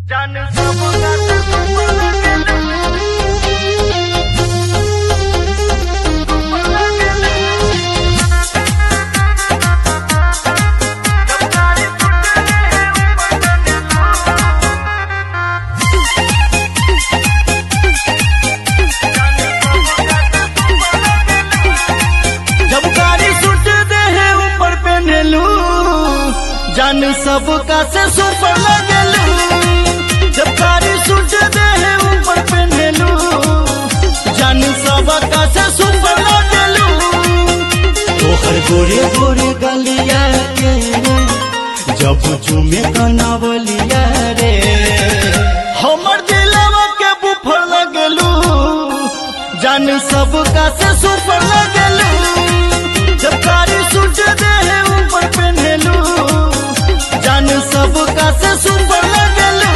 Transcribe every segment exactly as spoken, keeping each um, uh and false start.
जान सब गाते सुपर लगेले सुपर लगेले जब गाड़ी छूटले ऊपर जब गाड़ी सुट दे है ऊपर पहनलू जान सब का से सुपर लगलू जब गाड़ी सुट दे है ऊपर पहनलू जान सब का से सुपर लगलू तोहर गोरे गोरे गलिया के जब चूमे कनावलिया रे हमर दिलवा के बुफर लगलू जान सब का से सुपर लगलू जब गाड़ी सुट दे है ऊपर पहनलू जान सब का से सुपर लगलू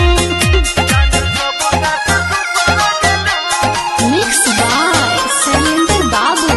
Mixed by Salinder Babu.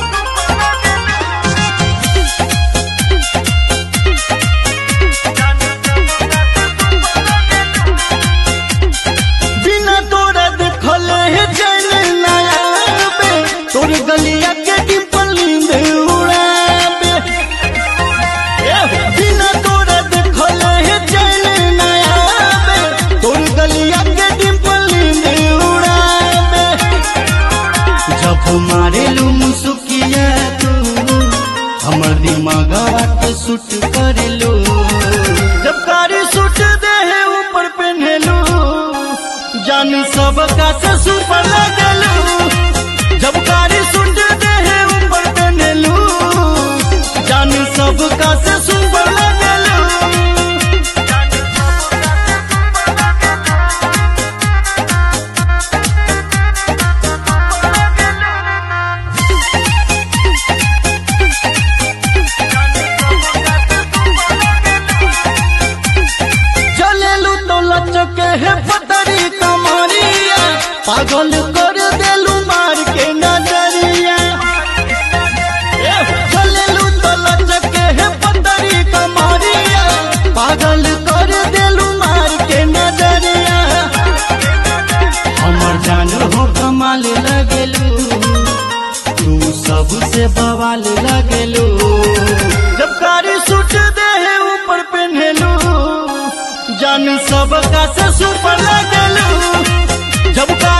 बिना तोरा देखले है चैन ना आवे तोर गलिया के डिंपल नींद उड़ावे ए, बिना तोरा देखले है चैन ना आवे तोर गलिया के डिंपल नींद उड़ावे जब मारेलू मुसुकिया तू हमर दिमागवा के सुट करेलू जब गाड़ी सुट दे है ऊपर पहनलू जान सब का से सुपर लगलू जब गाड़ी सुट दे है ऊपर पहनलू जान सब का से सुपर लगलू चलेलू तो लचके है पतरी कमरिया पागल कर देलू मार के नजरिया ए, चलेलू तो लचके है पतरी कमरिया पागल कर देलू मार के नजरिया हमर जान हो कमाल लगेलू तू सबसे बवाल लगेलू जब गाड़ी सुट दे है ऊपर पहनलू जान सब का से सुपर लगलू जब